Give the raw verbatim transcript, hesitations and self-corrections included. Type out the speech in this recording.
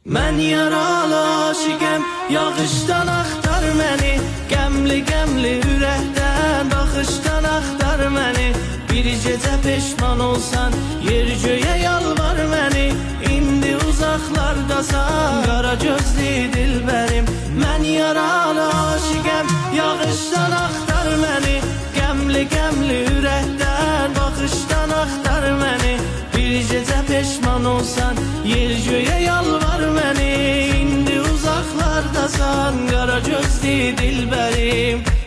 Mən yaralı aşiqəm, yağışdan axtar məni, qəmli qəmli ürəkdən baxışdan axtar məni. Bir gecə peşman olsan, yer göyə yalvar məni. İndi uzaqlardasan, qara gözlü dilbərim. Mən yaralı aşiqəm, yağışdan axtar məni, qəmli qəmli ürəkdən baxışdan axtar məni. Bir gecə peşman olsan, yer göyə yalvar məni. İndi uzaqlardasan, qara gözlü dilbərim.